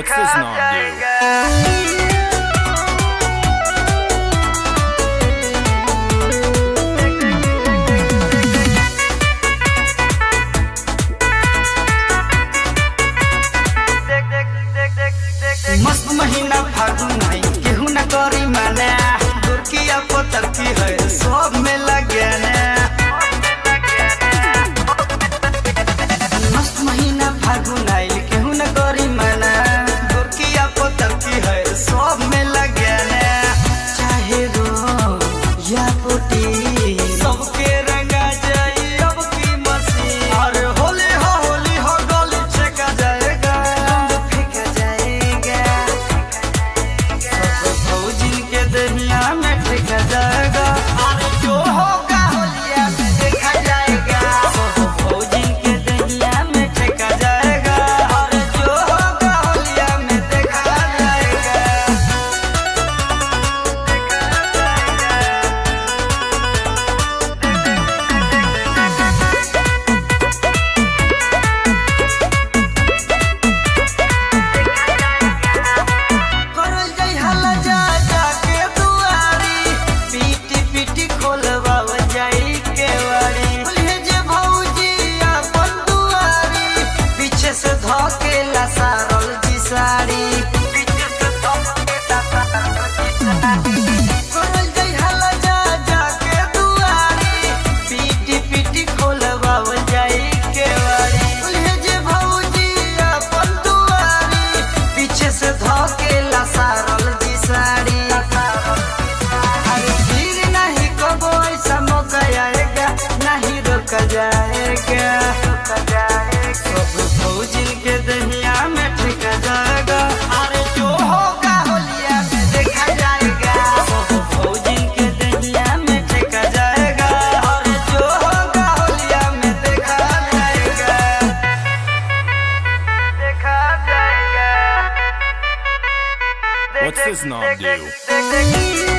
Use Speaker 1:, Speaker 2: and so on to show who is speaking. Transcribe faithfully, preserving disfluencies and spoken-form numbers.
Speaker 1: देखा जाएगा।
Speaker 2: मस्त महीना फागुन है केहू न करी माने गुरकिया पत्थर की है सब में लगे मस्त महीना फागुन है केहू न करी माने गुरकिया पत्थर की है सब में लगे चाहे रो या पोटी सबके रंगा जाए अब की मसी और होली हो होली हो गोली छेका जाएगा फेंका जाएगा दुनिया में ठेका जाएगा अरे जो होगा होलिया में देखा जाएगा फौजिन के दुनिया में ठेका जाएगा अरे जो होगा होलिया में देखा जाएगा। करल जाई हला जा जाके दुआरी पीटी पीटी खोलवाव जाई केवाड़ी बोलिए जे भौजी अपन दुआरी पीछे से धके ला सारल जी साड़ी पीछे से धके ला सारल जी साड़ी करल जाई हला जा जाके दुआरी पीटी पीटी खोलवाव जाई केवाड़ी बोलिए जे भौजी अपन दुआरी पीछे से धके ला सारल जी साड़ी अरे फिर नहीं कबो ऐसा मौका आएगा नहीं रोका जाएगा सब फौजिन के दुनिया में ठेका जाएगा अरे जो होगा होलिया में देखा जाएगा सब फौजिन के दुनिया में ठेका जाएगा अरे जो होगा होलिया में देखा जाएगा देखा जाएगा।
Speaker 1: What's this knob do?
Speaker 2: Take, take, take.